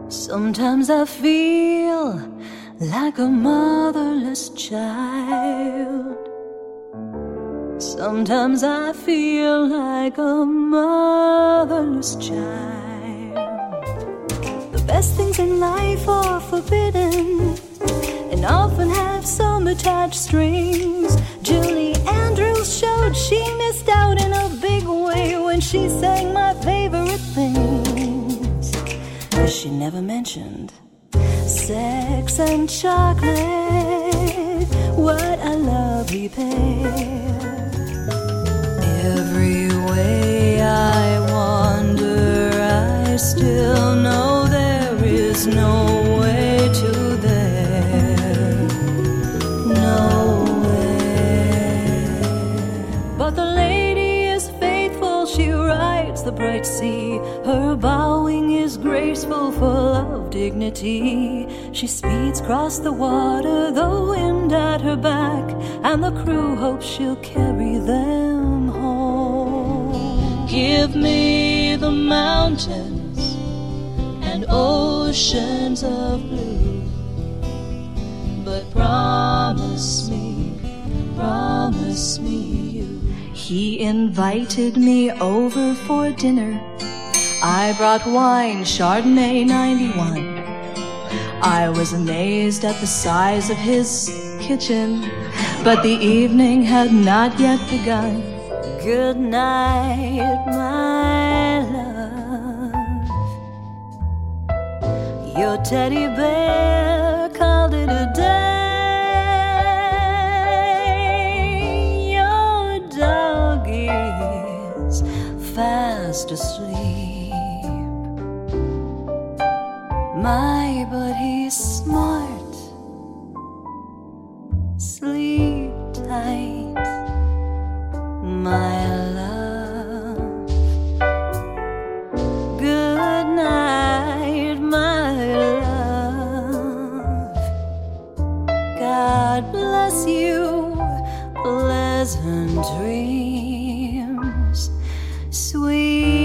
Sometimes I feel like a motherless child. Sometimes I feel like a motherless child. The best things in life are forbidden and often have some attached strings. Julie Andrews showed she missed out in a big way when she sang my favorite things. But she never mentioned sex and chocolate, what a lovely pair. Every way I wander, I still know there is no way to there, nowhere. But the lady is faithful, she rides the bright sea. Her bowing is graceful, full of dignity. She speeds across the water, the wind at her back, and the crew hopes she'll carry them home. Give me the mountains and oceans of blue, but promise me you. He invited me over for dinner. I brought wine, Chardonnay 91. I was amazed at the size of his kitchen, but the evening had not yet begun. Good night, my love. Your teddy bear called it a day. Your dog is fast asleep. My, but he's smart. Sleep tight, my love. Good night, my love. God bless you, pleasant dreams, sweet